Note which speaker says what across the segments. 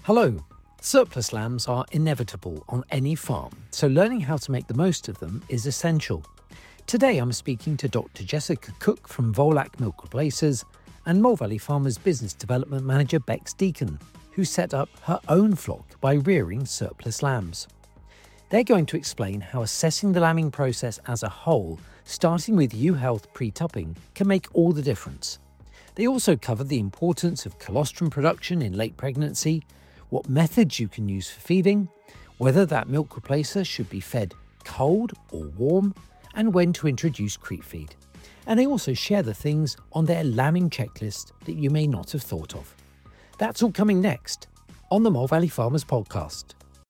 Speaker 1: Hello. Surplus lambs are inevitable on any farm, so learning how to make the most of them is essential. Today I'm speaking to Dr. Jessica Cook from Volac Milk Replacers and Mole Valley Farmers Business Development Manager Bex Deacon, who set up her own flock by rearing surplus lambs. They're going to explain how assessing the lambing process as a whole, starting with ewe health pre-tupping, can make all the difference. They also cover the importance of colostrum production in late pregnancy, what methods you can use for feeding, whether that milk replacer should be fed cold or warm, and when to introduce creep feed. And they also share the things on their lambing checklist that you may not have thought of. That's all coming next on the Mole Valley Farmers Podcast.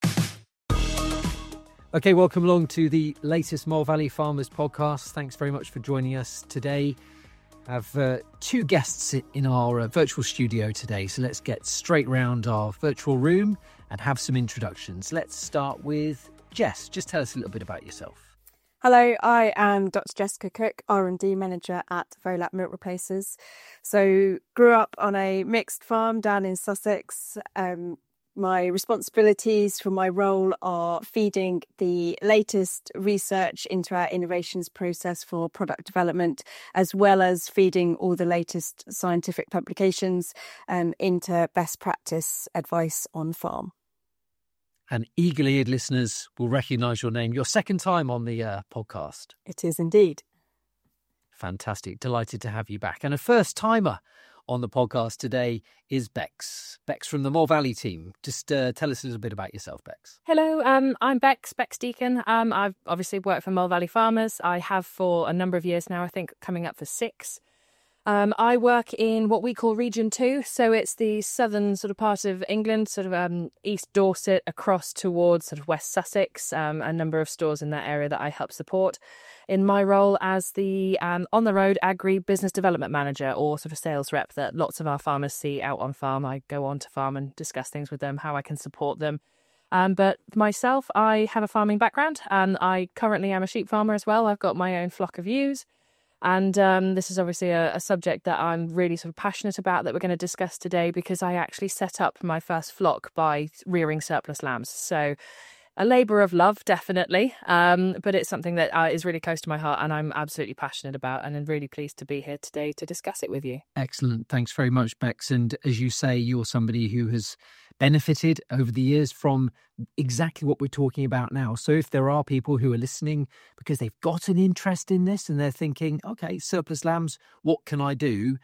Speaker 1: Okay, welcome along to the latest Mole Valley Farmers Podcast. Thanks very much for joining us today. I have two guests in our virtual studio today, so let's get straight round our virtual room and have some introductions. Let's start with Jess. Just tell us a little bit about yourself.
Speaker 2: Hello, I am Dr. Jessica Cook, R&D Manager at Volac Milk Replacers. So grew up on a mixed farm down in Sussex. My responsibilities for my role are feeding the latest research into our innovations process for product development, as well as feeding all the latest scientific publications into best practice advice on farm.
Speaker 1: And eagerly listeners will recognise your name. Your second time on the podcast.
Speaker 2: It is indeed.
Speaker 1: Fantastic. Delighted to have you back. And a first timer on the podcast today is Bex. Bex from the Mole Valley team. Just tell us a little bit about yourself, Bex.
Speaker 3: Hello, I'm Bex Deacon. I've obviously worked for Mole Valley Farmers. I have for a number of years now, I think coming up for 6. I work in what we call Region 2, so it's the southern sort of part of England, sort of East Dorset across towards sort of West Sussex, a number of stores in that area that I help support in my role as the on-the-road agri-business development manager or sort of sales rep that lots of our farmers see out on farm. I go on to farm and discuss things with them, how I can support them. But myself, I have a farming background and I currently am a sheep farmer as well. I've got my own flock of ewes. And this is obviously a subject that I'm really sort of passionate about that we're going to discuss today because I actually set up my first flock by rearing surplus lambs. So a labour of love, definitely, but it's something that is really close to my heart and I'm absolutely passionate about, and I'm really pleased to be here today to discuss it with you.
Speaker 1: Excellent. Thanks very much, Bex. And as you say, you're somebody who has benefited over the years from exactly what we're talking about now. So if there are people who are listening because they've got an interest in this and they're thinking, okay, surplus lambs, what can I do?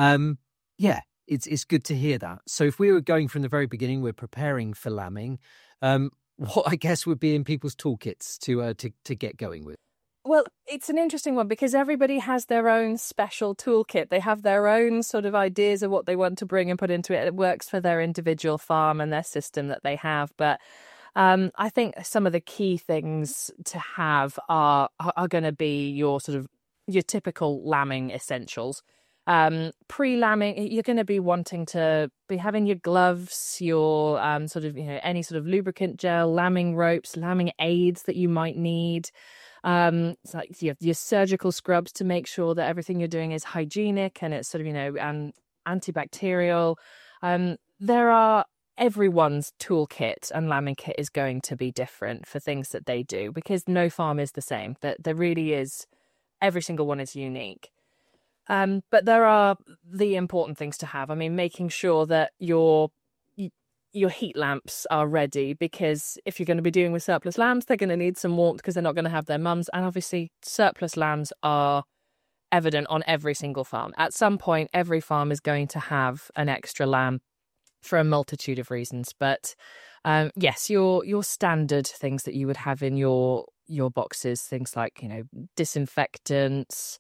Speaker 1: It's good to hear that. So if we were going from the very beginning, we're preparing for lambing, what I guess would be in people's toolkits to get going with?
Speaker 3: Well, it's an interesting one because everybody has their own special toolkit. They have their own sort of ideas of what they want to bring and put into it. It works for their individual farm and their system that they have. But I think some of the key things to have are going to be your typical lambing essentials. Pre-lambing, you're going to be wanting to be having your gloves, your any sort of lubricant gel, lambing ropes, lambing aids that you might need. It's like your surgical scrubs to make sure that everything you're doing is hygienic and it's sort of, antibacterial. There are everyone's toolkit and lambing kit is going to be different for things that they do because no farm is the same. That there really is, every single one is unique. But there are the important things to have. I mean, making sure that your heat lamps are ready because if you're going to be dealing with surplus lambs, they're going to need some warmth because they're not going to have their mums. And obviously, surplus lambs are evident on every single farm. At some point, every farm is going to have an extra lamb for a multitude of reasons. But yes, your standard things that you would have in your boxes, things like, disinfectants,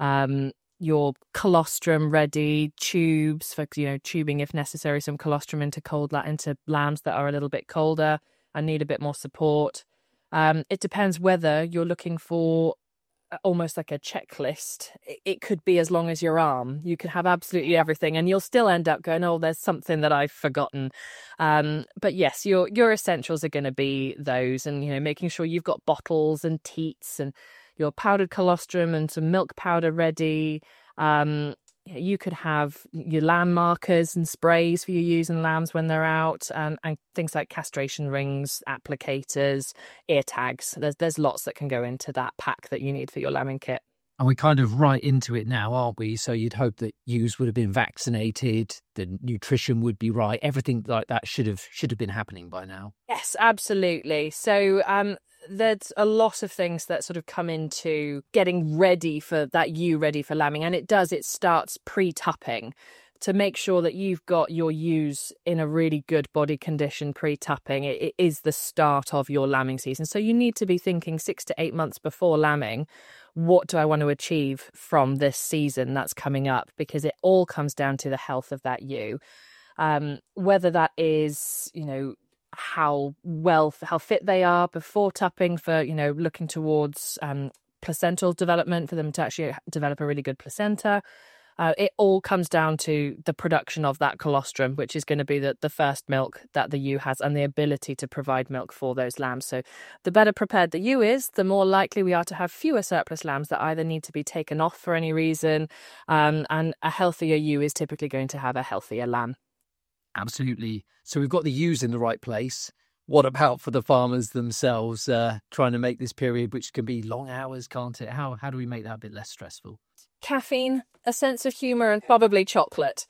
Speaker 3: your colostrum ready, tubes for tubing if necessary, some colostrum into lambs that are a little bit colder and need a bit more support. It depends whether you're looking for almost like a checklist. It could be as long as your arm. You could have absolutely everything and you'll still end up going, oh, there's something that I've forgotten. But yes, your essentials are going to be those, and making sure you've got bottles and teats and your powdered colostrum and some milk powder ready. You could have your lamb markers and sprays for your ewes and lambs when they're out, and things like castration rings, applicators, ear tags. There's lots that can go into that pack that you need for your lambing kit.
Speaker 1: And we're kind of right into it now, aren't we? So you'd hope that ewes would have been vaccinated, the nutrition would be right, everything like that should have been happening by now.
Speaker 3: Yes, absolutely. So there's a lot of things that sort of come into getting ready for that ewe ready for lambing, and it starts pre-tupping to make sure that you've got your ewes in a really good body condition pre-tupping. It is the start of your lambing season. So you need to be thinking 6 to 8 months before lambing, what do I want to achieve from this season that's coming up? Because it all comes down to the health of that ewe. Whether that is, how fit they are before tupping for, looking towards placental development for them to actually develop a really good placenta. It all comes down to the production of that colostrum, which is going to be the first milk that the ewe has and the ability to provide milk for those lambs. So the better prepared the ewe is, the more likely we are to have fewer surplus lambs that either need to be taken off for any reason. And a healthier ewe is typically going to have a healthier lamb.
Speaker 1: Absolutely. So we've got the ewes in the right place. What about for the farmers themselves, trying to make this period, which can be long hours, can't it? How do we make that a bit less stressful?
Speaker 3: Caffeine, a sense of humour, and probably chocolate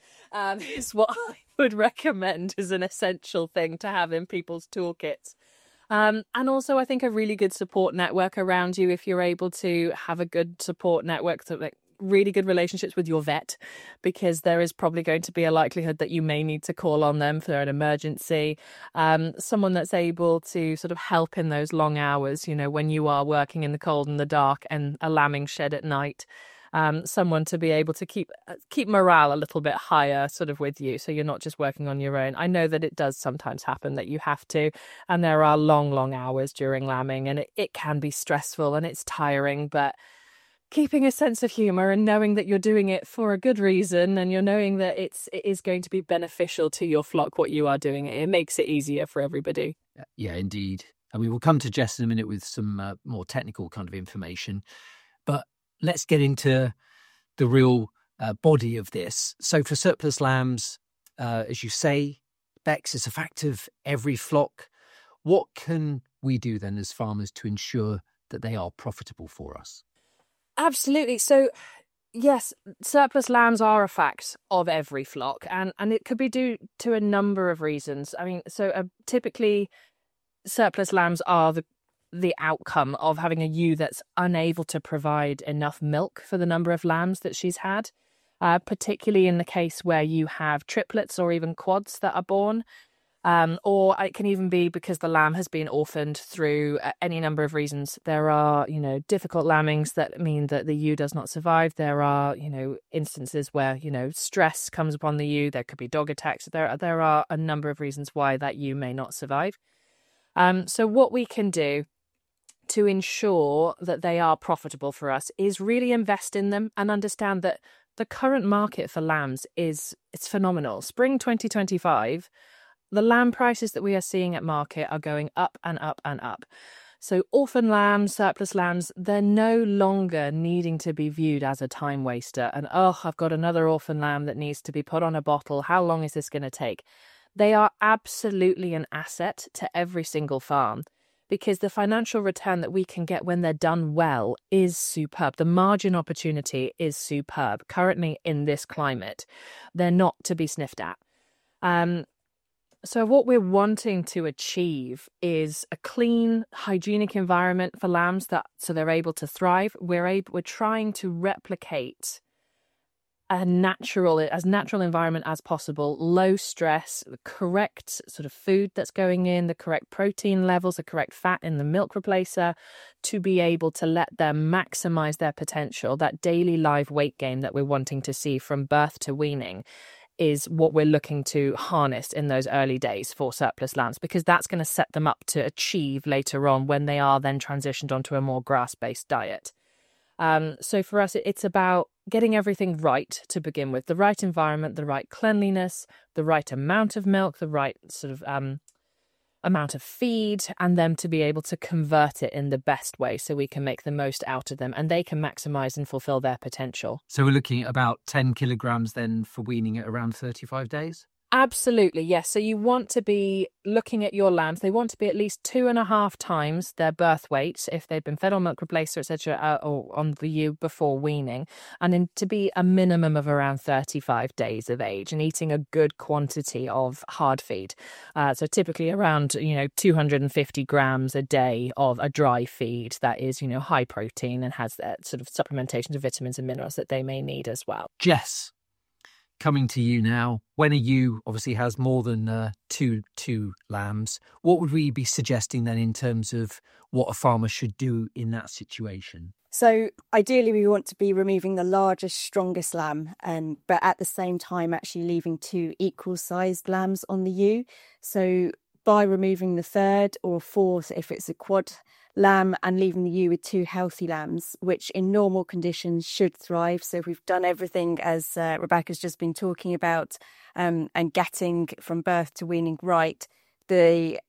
Speaker 3: is what I would recommend as an essential thing to have in people's toolkits. And also, I think a really good support network around you, if you're able to have a good support network, so like really good relationships with your vet, because there is probably going to be a likelihood that you may need to call on them for an emergency. Someone that's able to sort of help in those long hours, when you are working in the cold and the dark and a lambing shed at night. Someone to be able to keep morale a little bit higher sort of with you, so you're not just working on your own. I know that it does sometimes happen that you have to, and there are long hours during lambing, and it can be stressful and it's tiring, but keeping a sense of humour and knowing that you're doing it for a good reason, and you're knowing that it is going to be beneficial to your flock what you are doing, it makes it easier for everybody.
Speaker 1: Yeah, indeed. And we will come to Jess in a minute with some more technical kind of information, but let's get into the real body of this. So for surplus lambs, as you say, Bex, is a fact of every flock. What can we do then as farmers to ensure that they are profitable for us?
Speaker 3: Absolutely. So, yes, surplus lambs are a fact of every flock, and it could be due to a number of reasons. I mean, typically surplus lambs are the outcome of having a ewe that's unable to provide enough milk for the number of lambs that she's had, particularly in the case where you have triplets or even quads that are born. Or it can even be because the lamb has been orphaned through any number of reasons. There are, difficult lambings that mean that the ewe does not survive. There are, instances where, stress comes upon the ewe. There could be dog attacks. There are a number of reasons why that ewe may not survive. So what we can do to ensure that they are profitable for us is really invest in them and understand that the current market for lambs it's phenomenal. Spring 2025, the lamb prices that we are seeing at market are going up and up and up. So orphan lambs, surplus lambs, they're no longer needing to be viewed as a time waster. And, I've got another orphan lamb that needs to be put on a bottle. How long is this going to take? They are absolutely an asset to every single farm, because the financial return that we can get when they're done well is superb. The margin opportunity is superb. Currently in this climate, they're not to be sniffed at. So what we're wanting to achieve is a clean, hygienic environment for lambs so they're able to thrive. We're trying to replicate as natural environment as possible, low stress, the correct sort of food that's going in, the correct protein levels, the correct fat in the milk replacer, to be able to let them maximize their potential. That daily live weight gain that we're wanting to see from birth to weaning is what we're looking to harness in those early days for surplus lambs, because that's going to set them up to achieve later on when they are then transitioned onto a more grass-based diet. So for us, it's about getting everything right to begin with. The right environment, the right cleanliness, the right amount of milk, the right sort of amount of feed, and them to be able to convert it in the best way so we can make the most out of them and they can maximize and fulfill their potential.
Speaker 1: So we're looking at about 10 kilograms then for weaning at around 35 days?
Speaker 3: Absolutely, yes. So you want to be looking at your lambs. They want to be at least 2.5 times their birth weight if they've been fed on milk replacer, etc., or on the ewe before weaning, and then to be a minimum of around 35 days of age and eating a good quantity of hard feed. So typically around 250 grams a day of a dry feed that is high protein and has that sort of supplementation of vitamins and minerals that they may need as well.
Speaker 1: Jess, coming to you now, when a ewe obviously has more than two lambs, what would we be suggesting then in terms of what a farmer should do in that situation?
Speaker 2: So ideally we want to be removing the largest, strongest lamb, but at the same time actually leaving 2 equal-sized lambs on the ewe. So by removing the third or fourth, if it's a quad lamb, and leaving the ewe with 2 healthy lambs, which in normal conditions should thrive. So if we've done everything as Rebecca's just been talking about, and getting from birth to weaning right, the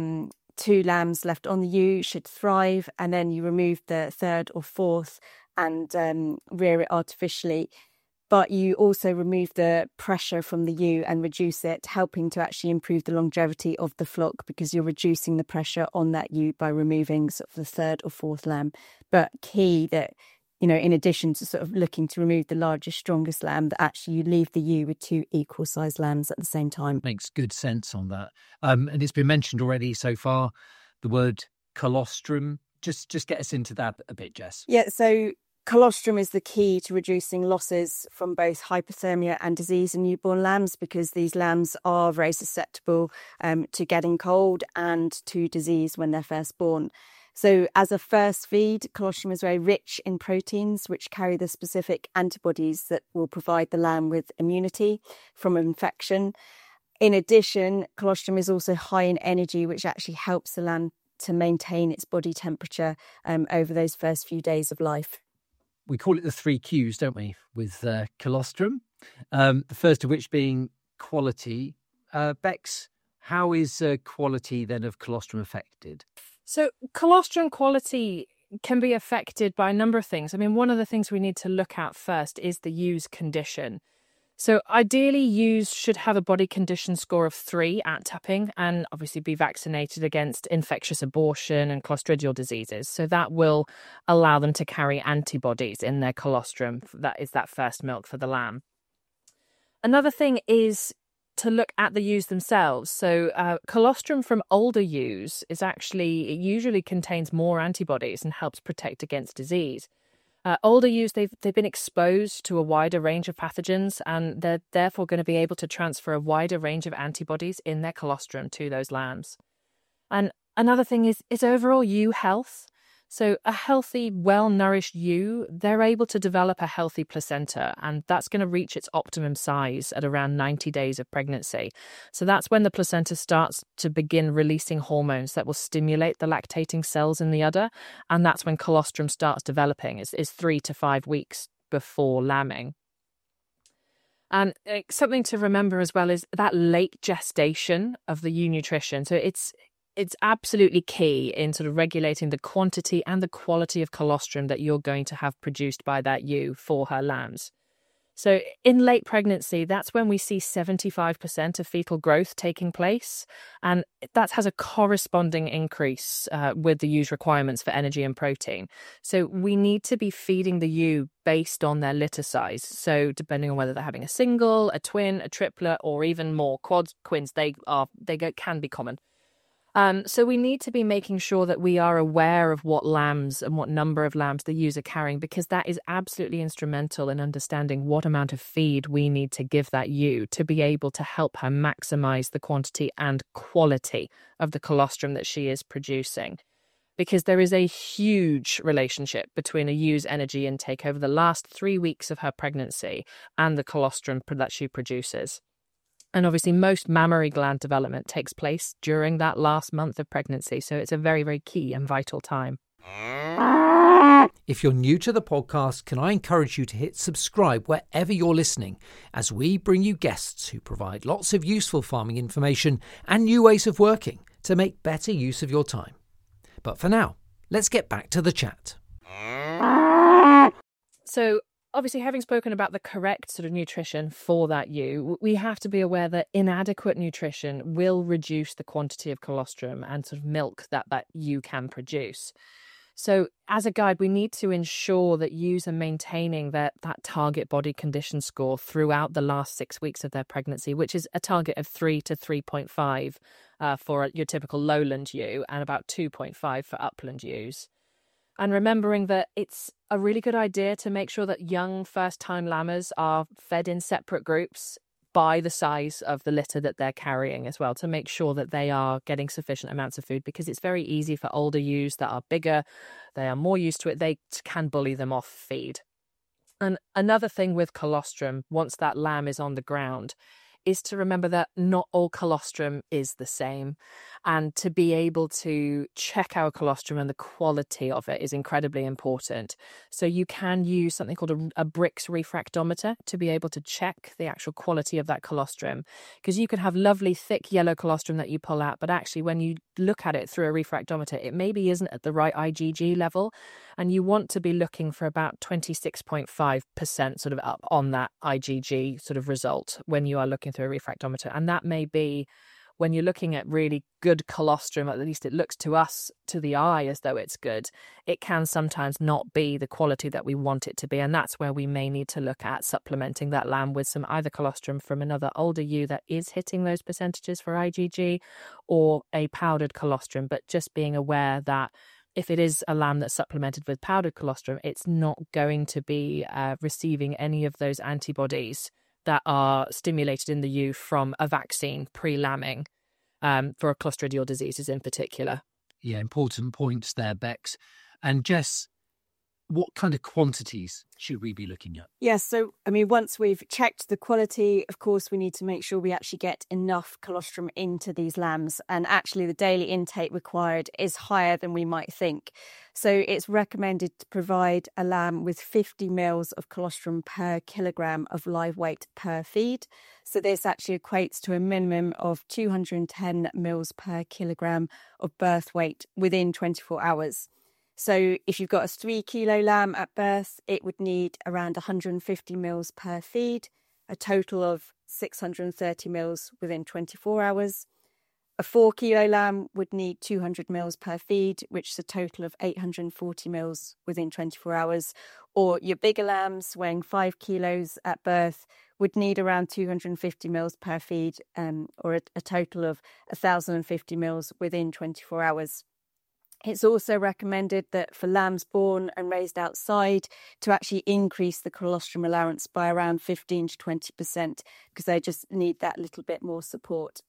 Speaker 2: 2 lambs left on the ewe should thrive, and then you remove the third or fourth and rear it artificially. But you also remove the pressure from the ewe and reduce it, helping to actually improve the longevity of the flock, because you're reducing the pressure on that ewe by removing sort of the third or fourth lamb. But key that, in addition to sort of looking to remove the largest, strongest lamb, that actually you leave the ewe with 2 equal-sized lambs at the same time.
Speaker 1: Makes good sense on that. And it's been mentioned already so far, the word colostrum. Just get us into that a bit, Jess.
Speaker 2: Yeah, so colostrum is the key to reducing losses from both hypothermia and disease in newborn lambs, because these lambs are very susceptible to getting cold and to disease when they're first born. So as a first feed, colostrum is very rich in proteins, which carry the specific antibodies that will provide the lamb with immunity from infection. In addition, colostrum is also high in energy, which actually helps the lamb to maintain its body temperature over those first few days of life.
Speaker 1: We call it the 3 Qs, don't we, with colostrum? The first of which being quality. Bex, how is quality then of colostrum affected?
Speaker 3: So colostrum quality can be affected by a number of things. I mean, one of the things we need to look at first is the ewe's condition. So ideally, ewes should have a body condition score of 3 at tapping, and obviously be vaccinated against infectious abortion and clostridial diseases. So that will allow them to carry antibodies in their colostrum. That is that first milk for the lamb. Another thing is to look at the ewes themselves. So colostrum from older ewes it usually contains more antibodies and helps protect against disease. Older ewes, they've been exposed to a wider range of pathogens, and they're therefore going to be able to transfer a wider range of antibodies in their colostrum to those lambs. And another thing is overall ewe health. So a healthy, well-nourished ewe, they're able to develop a healthy placenta, and that's going to reach its optimum size at around 90 days of pregnancy. So that's when the placenta starts to begin releasing hormones that will stimulate the lactating cells in the udder, and that's when colostrum starts developing. It's 3 to 5 weeks before lambing. And something to remember as well is that late gestation of the ewe nutrition. So it's absolutely key in sort of regulating the quantity and the quality of colostrum that you're going to have produced by that ewe for her lambs. So in late pregnancy, that's when we see 75% of fetal growth taking place. And that has a corresponding increase with the ewe's requirements for energy and protein. So we need to be feeding the ewe based on their litter size. So depending on whether they're having a single, a twin, a triplet, or even more quads, quins, they can be common. So we need to be making sure that we are aware of what lambs and what number of lambs the ewes are carrying, because that is absolutely instrumental in understanding what amount of feed we need to give that ewe to be able to help her maximize the quantity and quality of the colostrum that she is producing. Because there is a huge relationship between a ewe's energy intake over the last 3 weeks of her pregnancy and the colostrum that she produces. And obviously, most mammary gland development takes place during that last month of pregnancy. So it's a very, very key and vital time.
Speaker 1: If you're new to the podcast, can I encourage you to hit subscribe wherever you're listening, as we bring you guests who provide lots of useful farming information and new ways of working to make better use of your time. But for now, let's get back to the chat.
Speaker 3: So obviously, having spoken about the correct sort of nutrition for that ewe, we have to be aware that inadequate nutrition will reduce the quantity of colostrum and sort of milk that ewe can produce. So as a guide, we need to ensure that ewes are maintaining that target body condition score throughout the last 6 weeks of their pregnancy, which is a target of 3 to 3.5 for your typical lowland ewe and about 2.5 for upland ewes. And remembering that it's a really good idea to make sure that young first-time lambers are fed in separate groups by the size of the litter that they're carrying as well, to make sure that they are getting sufficient amounts of food, because it's very easy for older ewes that are bigger, they are more used to it, they can bully them off feed. And another thing with colostrum, once that lamb is on the ground, is to remember that not all colostrum is the same, and to be able to check our colostrum and the quality of it is incredibly important. So you can use something called a Brix refractometer to be able to check the actual quality of that colostrum, because you can have lovely thick yellow colostrum that you pull out, but actually when you look at it through a refractometer, it maybe isn't at the right IgG level, and you want to be looking for about 26.5% sort of up on that IgG sort of result when you are looking through a refractometer. And that may be, when you're looking at really good colostrum, at least it looks to us, to the eye, as though it's good, it can sometimes not be the quality that we want it to be. And that's where we may need to look at supplementing that lamb with some either colostrum from another older ewe that is hitting those percentages for IgG, or a powdered colostrum. But just being aware that if it is a lamb that's supplemented with powdered colostrum, it's not going to be receiving any of those antibodies that are stimulated in the ewe from a vaccine pre-lambing for clostridial diseases in particular.
Speaker 1: Yeah, important points there, Bex. And Jess, what kind of quantities should we be looking at?
Speaker 2: Yes, so, once we've checked the quality, of course, we need to make sure we actually get enough colostrum into these lambs. And actually, the daily intake required is higher than we might think. So it's recommended to provide a lamb with 50 mils of colostrum per kilogram of live weight per feed. So this actually equates to a minimum of 210 mils per kilogram of birth weight within 24 hours. So if you've got a 3 kilo lamb at birth, it would need around 150 mils per feed, a total of 630 mils within 24 hours. A 4 kilo lamb would need 200 mils per feed, which is a total of 840 mils within 24 hours. Or your bigger lambs weighing 5 kilos at birth would need around 250 mils per feed, or a total of 1,050 mils within 24 hours. It's also recommended that for lambs born and raised outside to actually increase the colostrum allowance by around 15 to 20%, because they just need that little bit more support.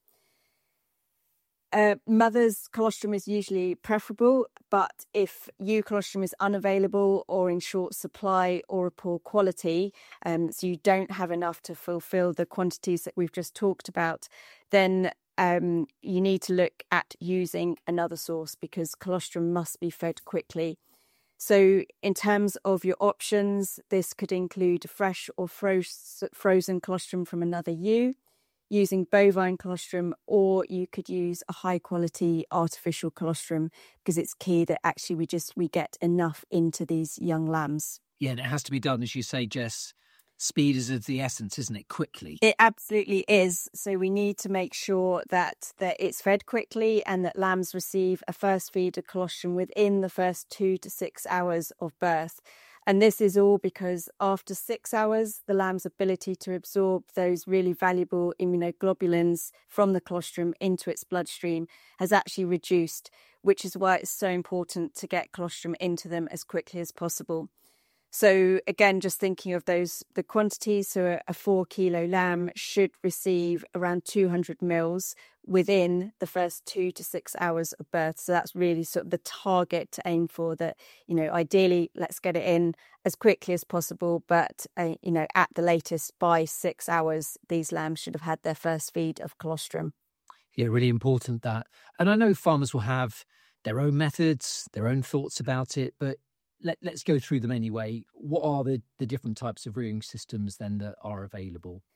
Speaker 2: Mother's colostrum is usually preferable, but if ewe colostrum is unavailable or in short supply or a poor quality, so you don't have enough to fulfill the quantities that we've just talked about, then you need to look at using another source, because colostrum must be fed quickly. So in terms of your options, this could include fresh or frozen colostrum from another ewe, using bovine colostrum, or you could use a high quality artificial colostrum, because it's key that actually we get enough into these young lambs.
Speaker 1: Yeah, and it has to be done, as you say, Jess. Speed is of the essence, isn't it? Quickly.
Speaker 2: It absolutely is. So we need to make sure that it's fed quickly and that lambs receive a first feed of colostrum within the first 2 to 6 hours of birth. And this is all because after 6 hours, the lamb's ability to absorb those really valuable immunoglobulins from the colostrum into its bloodstream has actually reduced, which is why it's so important to get colostrum into them as quickly as possible. So again, just thinking of the quantities, so a 4 kilo lamb should receive around 200 mils within the first 2 to 6 hours of birth. So that's really sort of the target to aim for, that, ideally let's get it in as quickly as possible. But, at the latest by 6 hours, these lambs should have had their first feed of colostrum.
Speaker 1: Yeah, really important that. And I know farmers will have their own methods, their own thoughts about it, but let's go through them anyway. What are the different types of rearing systems then that are available?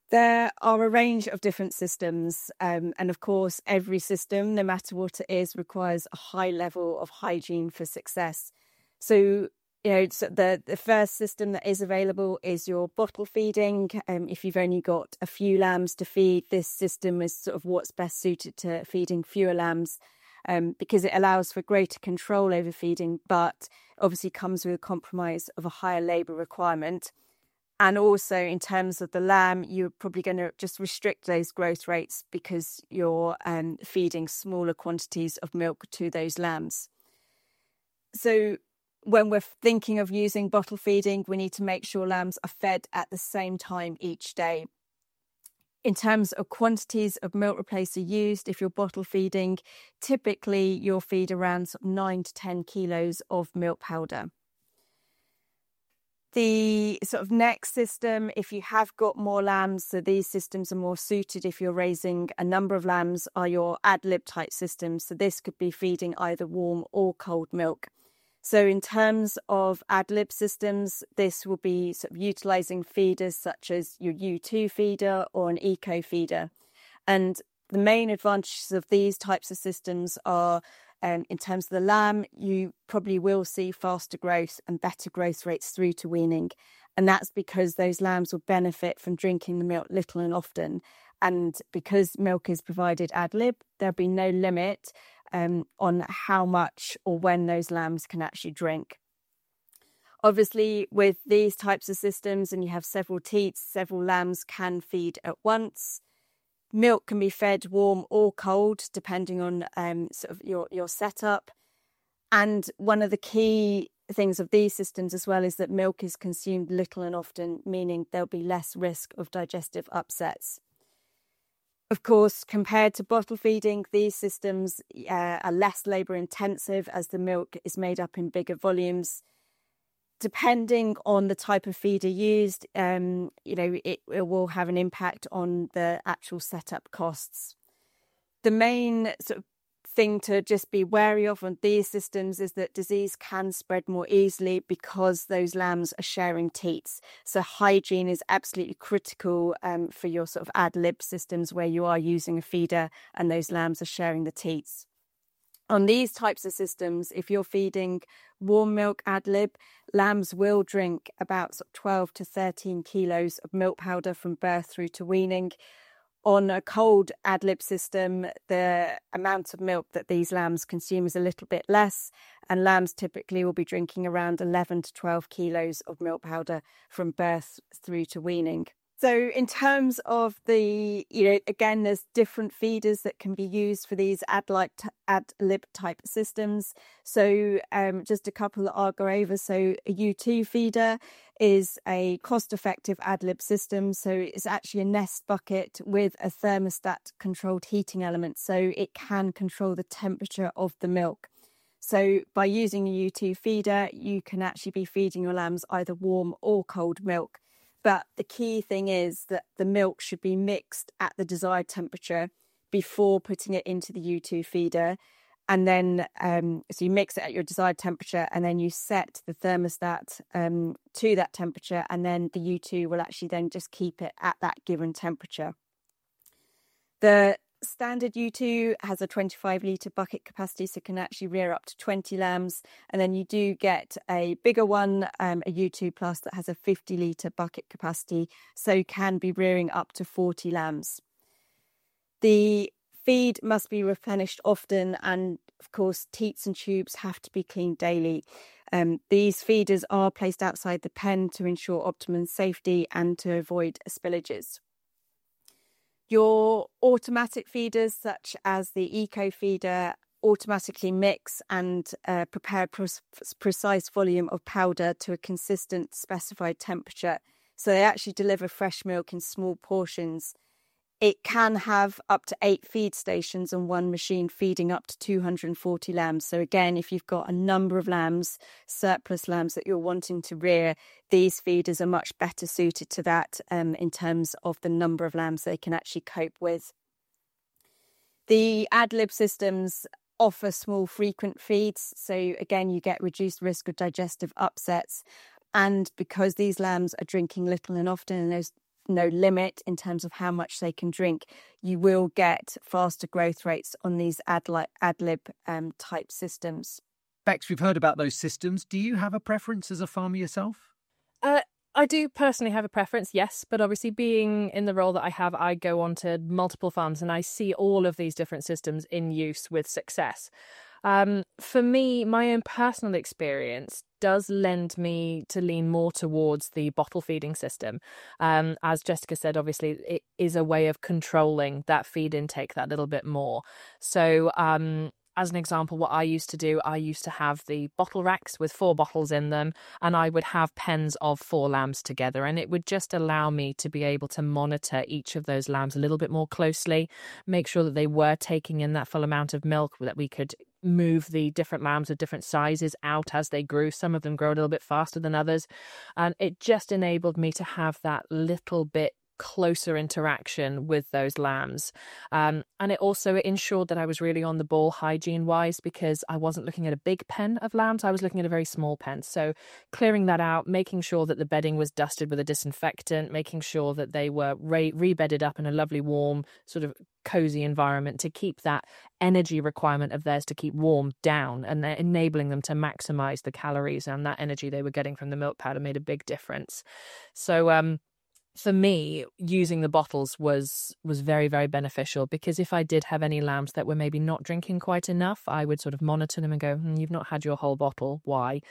Speaker 2: There are a range of different systems, and of course, every system, no matter what it is, requires a high level of hygiene for success. So, so the first system that is available is your bottle feeding. If you've only got a few lambs to feed, this system is sort of what's best suited to feeding fewer lambs, because it allows for greater control over feeding, but obviously comes with a compromise of a higher labour requirement. And also in terms of the lamb, you're probably going to just restrict those growth rates because you're feeding smaller quantities of milk to those lambs. So when we're thinking of using bottle feeding, we need to make sure lambs are fed at the same time each day. In terms of quantities of milk replacer used, if you're bottle feeding, typically you'll feed around 9 to 10 kilos of milk powder. The sort of next system, if you have got more lambs, so these systems are more suited if you're raising a number of lambs, are your ad lib type systems. So this could be feeding either warm or cold milk. So in terms of ad lib systems, this will be sort of utilising feeders such as your U2 feeder or an eco feeder. And the main advantages of these types of systems are, in terms of the lamb, you probably will see faster growth and better growth rates through to weaning. And that's because those lambs will benefit from drinking the milk little and often. And because milk is provided ad lib, there'll be no limit on how much or when those lambs can actually drink. Obviously, with these types of systems, and you have several teats, several lambs can feed at once. Milk can be fed warm or cold, depending on sort of your setup. And one of the key things of these systems as well is that milk is consumed little and often, meaning there'll be less risk of digestive upsets. Of course, compared to bottle feeding, these systems are less labour intensive as the milk is made up in bigger volumes. Depending on the type of feeder used, it will have an impact on the actual setup costs. The main sort of thing to just be wary of on these systems is that disease can spread more easily because those lambs are sharing teats. So hygiene is absolutely critical for your sort of ad lib systems where you are using a feeder and those lambs are sharing the teats. On these types of systems, if you're feeding warm milk ad lib, lambs will drink about 12 to 13 kilos of milk powder from birth through to weaning. On a cold ad lib system, the amount of milk that these lambs consume is a little bit less, and lambs typically will be drinking around 11 to 12 kilos of milk powder from birth through to weaning. So in terms of the, again, there's different feeders that can be used for these ad lib type systems. So just a couple that I'll go over. So a U2 feeder is a cost-effective ad lib system. So it's actually a nest bucket with a thermostat controlled heating element. So it can control the temperature of the milk. So by using a U2 feeder, you can actually be feeding your lambs either warm or cold milk. But the key thing is that the milk should be mixed at the desired temperature before putting it into the U2 feeder. And then, so you mix it at your desired temperature and then you set the thermostat to that temperature. And then the U2 will actually then just keep it at that given temperature. The standard U2 has a 25 litre bucket capacity, so can actually rear up to 20 lambs. And then you do get a bigger one, a U2 Plus, that has a 50 litre bucket capacity, so can be rearing up to 40 lambs. The feed must be replenished often, and of course teats and tubes have to be cleaned daily. These feeders are placed outside the pen to ensure optimum safety and to avoid spillages. Your automatic feeders, such as the Eco feeder, automatically mix and prepare precise volume of powder to a consistent specified temperature. So they actually deliver fresh milk in small portions. It can have up to 8 feed stations on one machine feeding up to 240 lambs. So again, if you've got a number of lambs, surplus lambs that you're wanting to rear, these feeders are much better suited to that in terms of the number of lambs they can actually cope with. The ad lib systems offer small frequent feeds. So again, you get reduced risk of digestive upsets. And because these lambs are drinking little and often, and those no limit in terms of how much they can drink, you will get faster growth rates on these ad-lib type systems.
Speaker 1: Bex, we've heard about those systems. Do you have a preference as a farmer yourself?
Speaker 3: I do personally have a preference, yes, but obviously being in the role that I have, I go on to multiple farms and I see all of these different systems in use with success. For me, my own personal experience does lend me to lean more towards the bottle feeding system. As Jessica said, obviously, it is a way of controlling that feed intake that little bit more. So, as an example, what I used to do, I used to have the bottle racks with 4 bottles in them, and I would have pens of 4 lambs together, and it would just allow me to be able to monitor each of those lambs a little bit more closely, make sure that they were taking in that full amount of milk, that we could move the different lambs of different sizes out as they grew. Some of them grow a little bit faster than others, and it just enabled me to have that little bit closer interaction with those lambs, and it also ensured that I was really on the ball hygiene wise, because I wasn't looking at a big pen of lambs, I was looking at a very small pen. So clearing that out, making sure that the bedding was dusted with a disinfectant, making sure that they were re-bedded up in a lovely warm sort of cozy environment to keep that energy requirement of theirs to keep warm down, and enabling them to maximize the calories and that energy they were getting from the milk powder made a big difference. So for me, using the bottles was very, very beneficial, because if I did have any lambs that were maybe not drinking quite enough, I would sort of monitor them and go, you've not had your whole bottle, why?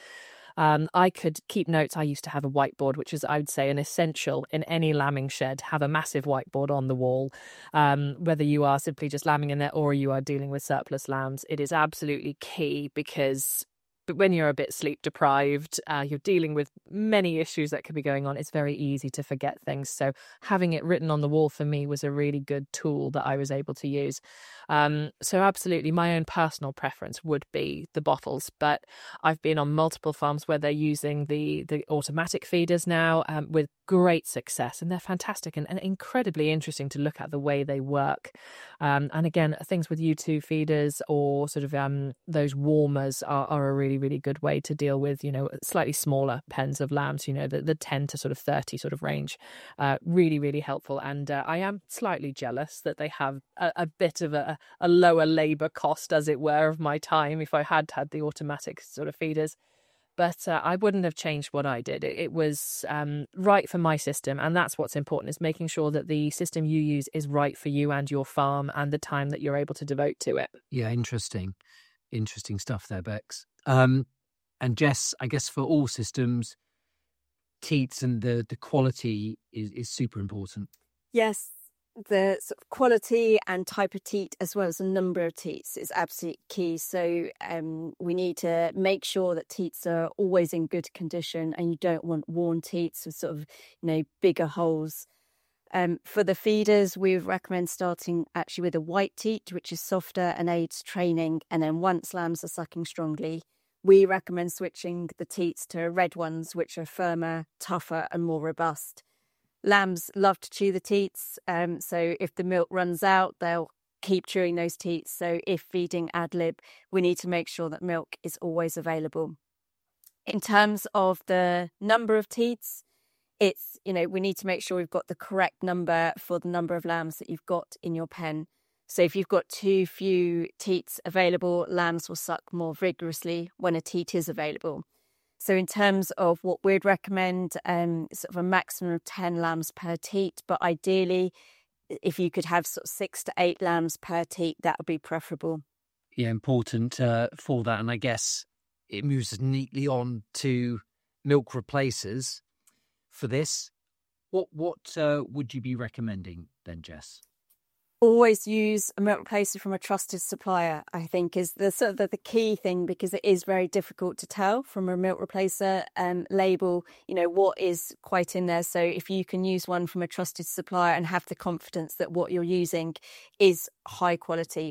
Speaker 3: I could keep notes. I used to have a whiteboard, which is, I would say, an essential in any lambing shed. Have a massive whiteboard on the wall. Whether you are simply just lambing in there or you are dealing with surplus lambs, it is absolutely key, because but when you're a bit sleep deprived, you're dealing with many issues that could be going on. It's very easy to forget things. So having it written on the wall for me was a really good tool that I was able to use. So absolutely, my own personal preference would be the bottles. But I've been on multiple farms where they're using the automatic feeders now with great success. And they're fantastic and incredibly interesting to look at the way they work. And again, things with U2 feeders or sort of those warmers are a really, really good way to deal with, slightly smaller pens of lambs, the 10 to sort of 30 sort of range. Really, really helpful. And I am slightly jealous that they have a bit of a lower labour cost, as it were, of my time if I had the automatic sort of feeders. But I wouldn't have changed what I did. It was right for my system. And that's what's important, is making sure that the system you use is right for you and your farm and the time that you're able to devote to it.
Speaker 1: Yeah, interesting stuff there, Bex. And Jess, I guess for all systems, teats and the quality is super important.
Speaker 2: Yes, the sort of quality and type of teat, as well as the number of teats, is absolutely key. So we need to make sure that teats are always in good condition, and you don't want worn teats with sort of bigger holes. For the feeders, we would recommend starting actually with a white teat, which is softer and aids training. And then once lambs are sucking strongly, we recommend switching the teats to red ones, which are firmer, tougher and more robust. Lambs love to chew the teats, so if the milk runs out, they'll keep chewing those teats. So if feeding ad-lib, we need to make sure that milk is always available. In terms of the number of teats, it's, we need to make sure we've got the correct number for the number of lambs that you've got in your pen. So if you've got too few teats available, lambs will suck more vigorously when a teat is available. So in terms of what we'd recommend, sort of a maximum of 10 lambs per teat, but ideally, if you could have sort of 6 to 8 lambs per teat, that would be preferable.
Speaker 1: Yeah, important for that. And I guess it moves us neatly on to milk replacers for this. What would you be recommending then, Jess?
Speaker 2: Always use a milk replacer from a trusted supplier, I think, is the sort of the key thing, because it is very difficult to tell from a milk replacer label, what is quite in there. So if you can use one from a trusted supplier and have the confidence that what you're using is high quality.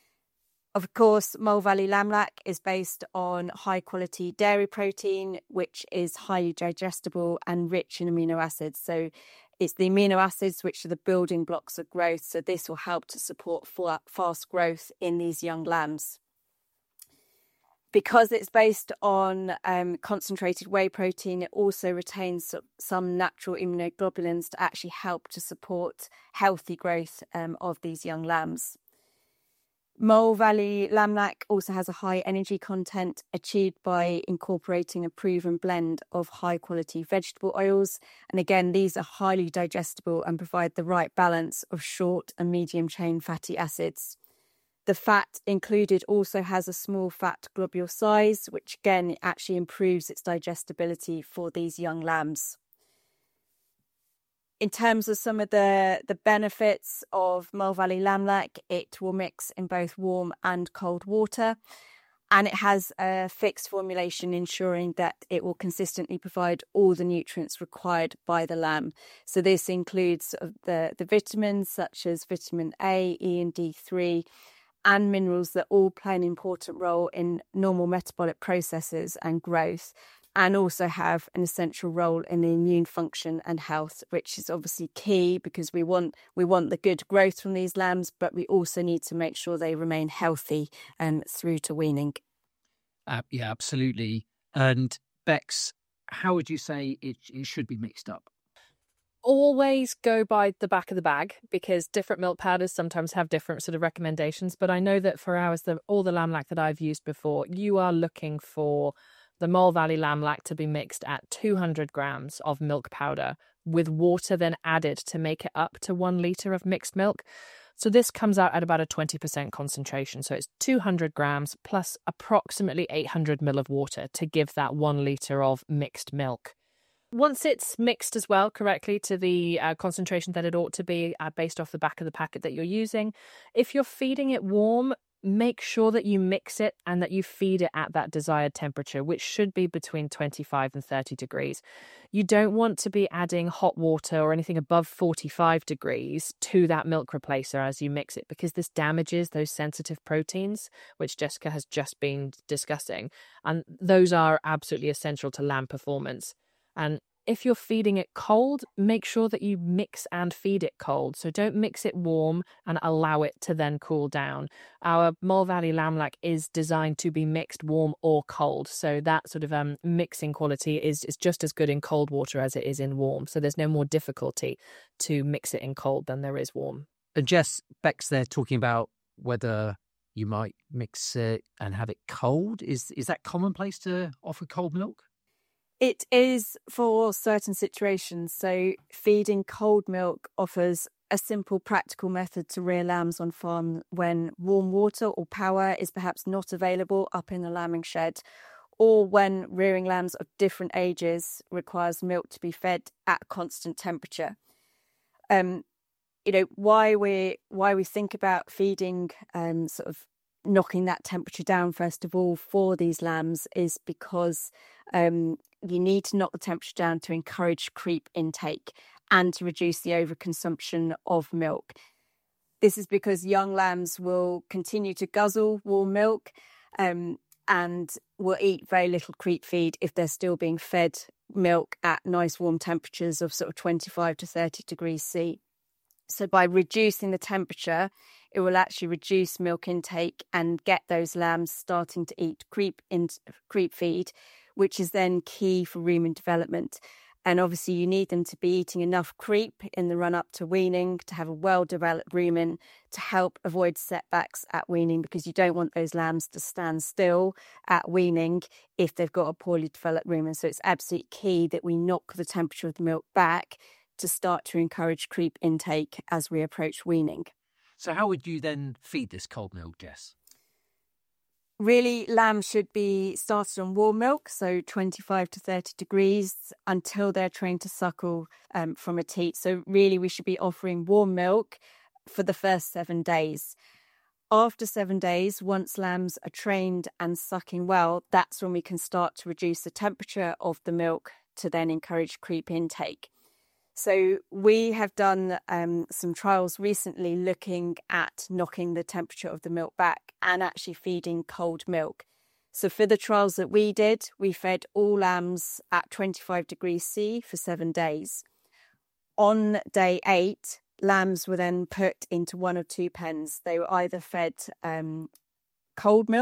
Speaker 2: Of course, Mole Valley Lamlac is based on high quality dairy protein, which is highly digestible and rich in amino acids. So it's the amino acids which are the building blocks of growth. So this will help to support fast growth in these young lambs. Because it's based on concentrated whey protein, it also retains some natural immunoglobulins to actually help to support healthy growth of these young lambs. Mole Valley Lamb Lac also has a high energy content achieved by incorporating a proven blend of high quality vegetable oils. And again, these are highly digestible and provide the right balance of short and medium chain fatty acids. The fat included also has a small fat globule size, which again actually improves its digestibility for these young lambs. In terms of some of the benefits of Mole Valley Lamb Lac, it will mix in both warm and cold water, and it has a fixed formulation ensuring that it will consistently provide all the nutrients required by the lamb. So this includes the vitamins such as vitamin A, E and D3, and minerals that all play an important role in normal metabolic processes and growth, and also have an essential role in the immune function and health, which is obviously key because we want the good growth from these lambs, but we also need to make sure they remain healthy through to weaning.
Speaker 1: Yeah, absolutely. And Bex, how would you say it should be mixed up?
Speaker 3: Always go by the back of the bag, because different milk powders sometimes have different sort of recommendations. But I know that for ours, all the Lamb Lac that I've used before, you are looking for the Mole Valley Lamb Lac to be mixed at 200 grams of milk powder with water then added to make it up to 1 litre of mixed milk. So this comes out at about a 20% concentration. So it's 200 grams plus approximately 800 ml of water to give that 1 litre of mixed milk. Once it's mixed as well correctly to the concentration that it ought to be based off the back of the packet that you're using, if you're feeding it warm, make sure that you mix it and that you feed it at that desired temperature, which should be between 25 and 30 degrees. You don't want to be adding hot water or anything above 45 degrees to that milk replacer as you mix it, because this damages those sensitive proteins, which Jessica has just been discussing. And those are absolutely essential to lamb performance. And if you're feeding it cold, make sure that you mix and feed it cold. So don't mix it warm and allow it to then cool down. Our Mole Valley Lamb Lac is designed to be mixed warm or cold. So that sort of mixing quality is just as good in cold water as it is in warm. So there's no more difficulty to mix it in cold than there is warm.
Speaker 1: And Jess, Beck's there talking about whether you might mix it and have it cold. Is that commonplace to offer cold milk?
Speaker 2: It is for certain situations. So feeding cold milk offers a simple, practical method to rear lambs on farm when warm water or power is perhaps not available up in the lambing shed, or when rearing lambs of different ages requires milk to be fed at constant temperature. Why we think about feeding sort of knocking that temperature down first of all for these lambs is because you need to knock the temperature down to encourage creep intake and to reduce the overconsumption of milk. This is because young lambs will continue to guzzle warm milk and will eat very little creep feed if they're still being fed milk at nice warm temperatures of sort of 25 to 30 degrees C. So by reducing the temperature, it will actually reduce milk intake and get those lambs starting to eat creep feed, which is then key for rumen development. And obviously you need them to be eating enough creep in the run up to weaning to have a well-developed rumen to help avoid setbacks at weaning, because you don't want those lambs to stand still at weaning if they've got a poorly developed rumen. So it's absolutely key that we knock the temperature of the milk back to start to encourage creep intake as we approach weaning.
Speaker 1: So how would you then feed this cold milk, Jess?
Speaker 2: Really, lambs should be started on warm milk, so 25 to 30 degrees, until they're trained to suckle from a teat. So really, we should be offering warm milk for the first 7 days. After 7 days, once lambs are trained and sucking well, that's when we can start to reduce the temperature of the milk to then encourage creep intake. So we have done some trials recently looking at knocking the temperature of the milk back and actually feeding cold milk. So for the trials that we did, we fed all lambs at 25 degrees C for 7 days. On day 8, lambs were then put into one of two pens. They were either fed cold milk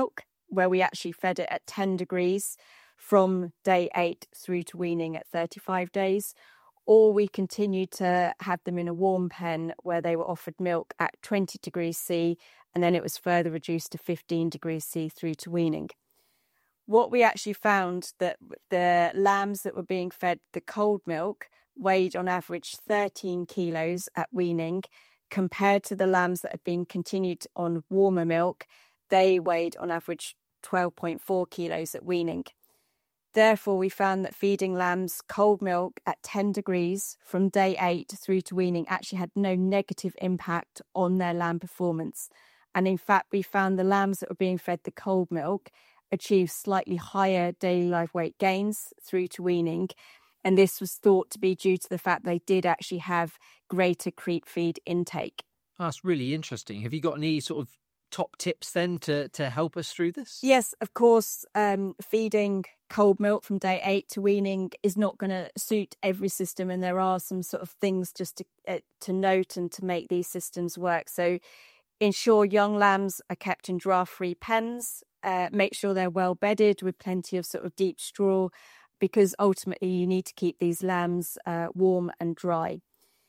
Speaker 2: where we actually fed it at 10 degrees from day 8 through to weaning at 35 days, or we continued to have them in a warm pen where they were offered milk at 20 degrees C, and then it was further reduced to 15 degrees C through to weaning. What we actually found that the lambs that were being fed the cold milk weighed on average 13 kilos at weaning, compared to the lambs that had been continued on warmer milk. They weighed on average 12.4 kilos at weaning. Therefore, we found that feeding lambs cold milk at 10 degrees from day 8 through to weaning actually had no negative impact on their lamb performance. And in fact, we found the lambs that were being fed the cold milk achieved slightly higher daily live weight gains through to weaning. And this was thought to be due to the fact they did actually have greater creep feed intake.
Speaker 1: That's really interesting. Have you got any sort of top tips then to help us through this?
Speaker 2: Yes, of course. Feeding cold milk from day 8 to weaning is not going to suit every system, and there are some sort of things just to note and to make these systems work. So ensure young lambs are kept in draft-free pens. Make sure they're well bedded with plenty of sort of deep straw, because ultimately you need to keep these lambs warm and dry.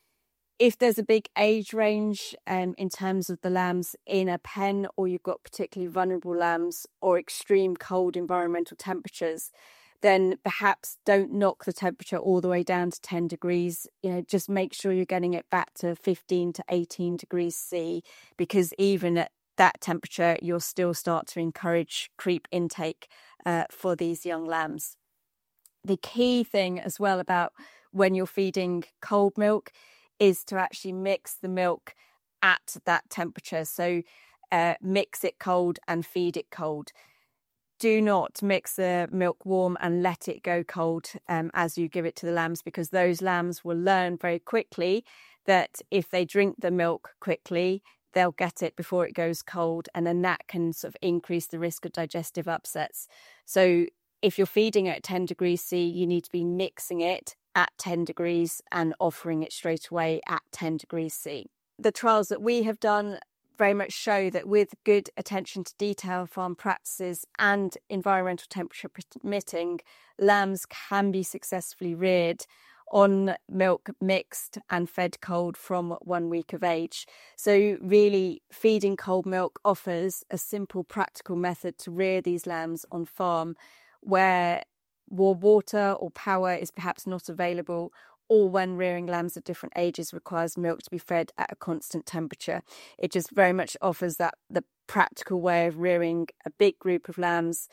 Speaker 2: If there's a big age range in terms of the lambs in a pen, or you've got particularly vulnerable lambs or extreme cold environmental temperatures, then perhaps don't knock the temperature all the way down to 10 degrees. Just make sure you're getting it back to 15 to 18 degrees C, because even at that temperature, you'll still start to encourage creep intake for these young lambs. The key thing as well about when you're feeding cold milk is to actually mix the milk at that temperature. So mix it cold and feed it cold. Do not mix the milk warm and let it go cold as you give it to the lambs, because those lambs will learn very quickly that if they drink the milk quickly, they'll get it before it goes cold, and then that can sort of increase the risk of digestive upsets. So if you're feeding it at 10 degrees C, you need to be mixing it at 10 degrees and offering it straight away at 10 degrees C. The trials that we have done very much show that with good attention to detail, farm practices and environmental temperature permitting, lambs can be successfully reared on milk mixed and fed cold from 1 week of age. So really, feeding cold milk offers a simple, practical method to rear these lambs on farm where warm water or power is perhaps not available, or when rearing lambs of different ages requires milk to be fed at a constant temperature. It just very much offers that the practical way of rearing a big group of lambs,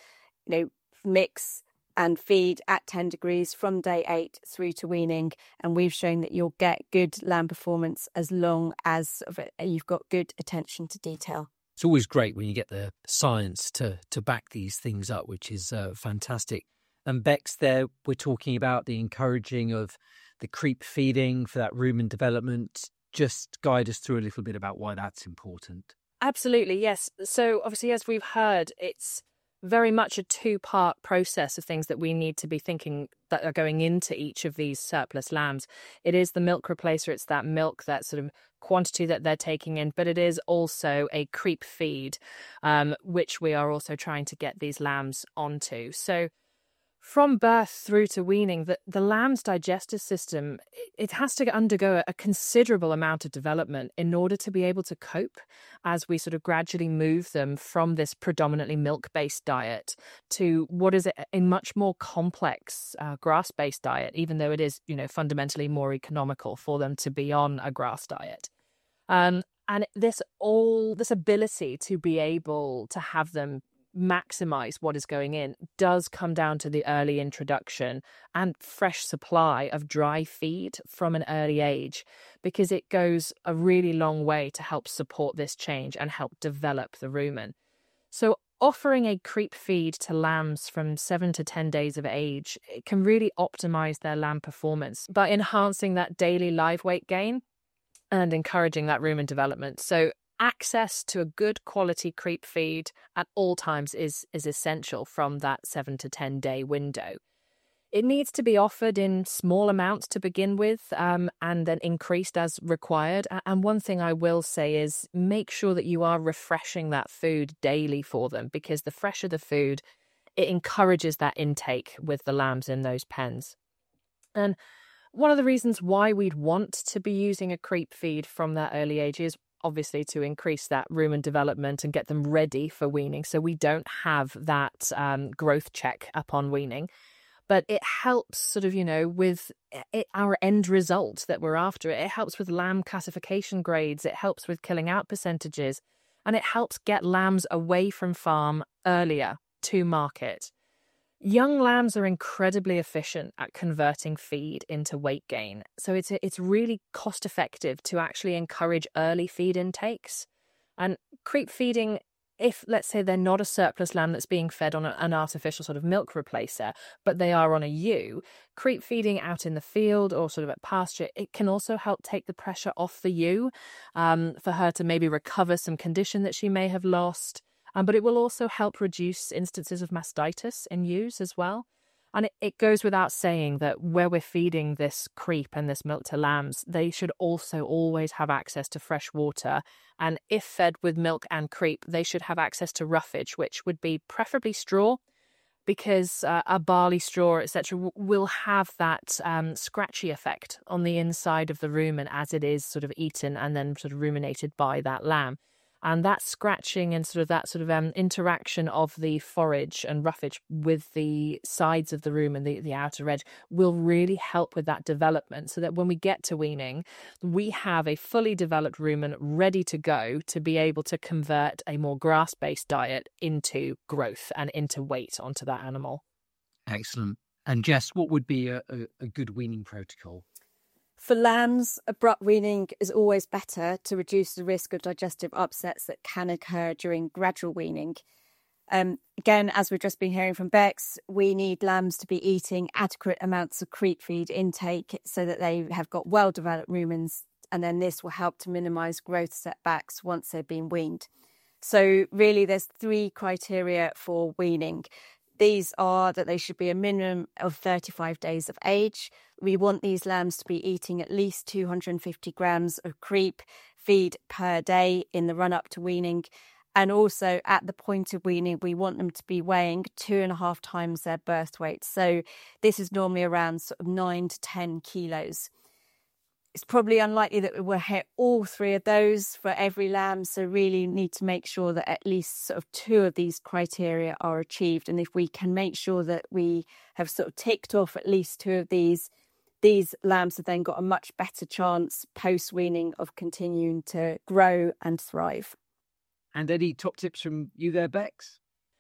Speaker 2: mix and feed at 10 degrees from day 8 through to weaning. And we've shown that you'll get good lamb performance as long as you've got good attention to detail.
Speaker 1: It's always great when you get the science to back these things up, which is fantastic. And Bex, there we're talking about the encouraging of the creep feeding for that rumen development. Just guide us through a little bit about why that's important.
Speaker 3: Absolutely, yes. So obviously, as we've heard, it's very much a two-part process of things that we need to be thinking that are going into each of these surplus lambs. It is the milk replacer, it's that milk, that sort of quantity that they're taking in, but it is also a creep feed, which we are also trying to get these lambs onto. So from birth through to weaning, the lamb's digestive system, it has to undergo a considerable amount of development in order to be able to cope as we sort of gradually move them from this predominantly milk-based diet to what is a much more complex grass-based diet, even though it is, fundamentally more economical for them to be on a grass diet. And this ability to be able to have them maximize what is going in does come down to the early introduction and fresh supply of dry feed from an early age, because it goes a really long way to help support this change and help develop the rumen. So offering a creep feed to lambs from 7 to 10 days of age, it can really optimize their lamb performance by enhancing that daily live weight gain and encouraging that rumen development. So access to a good quality creep feed at all times is essential from that 7 to 10 day window. It needs to be offered in small amounts to begin with, and then increased as required. And one thing I will say is make sure that you are refreshing that food daily for them, because the fresher the food, it encourages that intake with the lambs in those pens. And one of the reasons why we'd want to be using a creep feed from that early age is obviously to increase that rumen development and get them ready for weaning, so we don't have that growth check upon weaning. But it helps sort of, with our end result that we're after. It helps with lamb classification grades. It helps with killing out percentages. And it helps get lambs away from farm earlier to market. Young lambs are incredibly efficient at converting feed into weight gain. So it's really cost effective to actually encourage early feed intakes. And creep feeding, if, let's say, they're not a surplus lamb that's being fed on an artificial sort of milk replacer, but they are on a ewe, creep feeding out in the field or sort of at pasture, it can also help take the pressure off the ewe for her to maybe recover some condition that she may have lost. But it will also help reduce instances of mastitis in ewes as well. And it goes without saying that where we're feeding this creep and this milk to lambs, they should also always have access to fresh water. And if fed with milk and creep, they should have access to roughage, which would be preferably straw, because a barley straw, etc., will have that scratchy effect on the inside of the rumen as it is sort of eaten and then sort of ruminated by that lamb. And that scratching and that interaction of the forage and roughage with the sides of the rumen, the outer edge, will really help with that development, so that when we get to weaning, we have a fully developed rumen ready to go to be able to convert a more grass-based diet into growth and into weight onto that animal.
Speaker 1: Excellent. And Jess, what would be a good weaning protocol?
Speaker 2: For lambs, abrupt weaning is always better to reduce the risk of digestive upsets that can occur during gradual weaning. Again, as we've just been hearing from Bex, we need lambs to be eating adequate amounts of creep feed intake so that they have got well-developed rumens, and then this will help to minimise growth setbacks once they've been weaned. So really, there's 3 criteria for weaning. These are that they should be a minimum of 35 days of age. We want these lambs to be eating at least 250 grams of creep feed per day in the run-up to weaning. And also at the point of weaning, we want them to be weighing 2.5 times their birth weight. So this is normally around sort of 9 to 10 kilos. It's probably unlikely that we will hit all 3 of those for every lamb. So really need to make sure that at least sort of 2 of these criteria are achieved. And if we can make sure that we have sort of ticked off at least 2 of these lambs have then got a much better chance post-weaning of continuing to grow and thrive.
Speaker 1: And any top tips from you there, Bex?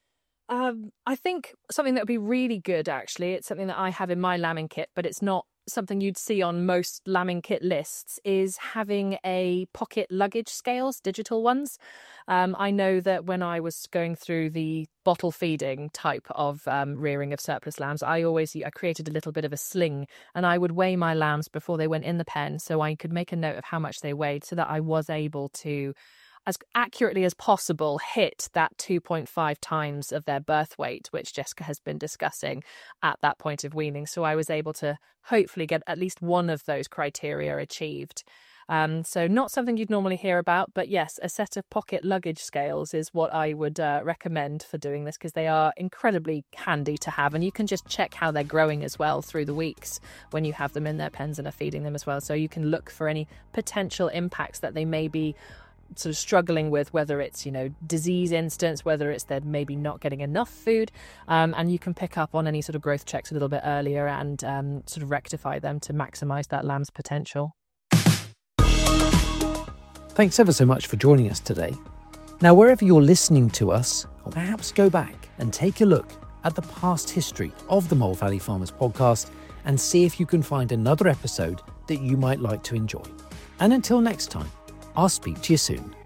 Speaker 3: I think something that would be really good, actually, it's something that I have in my lambing kit, but it's not something you'd see on most lambing kit lists, is having a pocket luggage scales, digital ones. I know that when I was going through the bottle feeding type of rearing of surplus lambs, I created a little bit of a sling, and I would weigh my lambs before they went in the pen, so I could make a note of how much they weighed, so that I was able to, as accurately as possible, hit that 2.5 times of their birth weight, which Jessica has been discussing at that point of weaning. So I was able to hopefully get at least one of those criteria achieved. So not something you'd normally hear about, but yes, a set of pocket luggage scales is what I would recommend for doing this, because they are incredibly handy to have, and you can just check how they're growing as well through the weeks when you have them in their pens and are feeding them as well. So you can look for any potential impacts that they may be sort of struggling with, whether it's, disease instance, whether it's they're maybe not getting enough food, and you can pick up on any sort of growth checks a little bit earlier and sort of rectify them to maximise that lamb's potential.
Speaker 1: Thanks ever so much for joining us today. Now, wherever you're listening to us, or perhaps go back and take a look at the past history of the Mole Valley Farmers podcast and see if you can find another episode that you might like to enjoy. And until next time, I'll speak to you soon.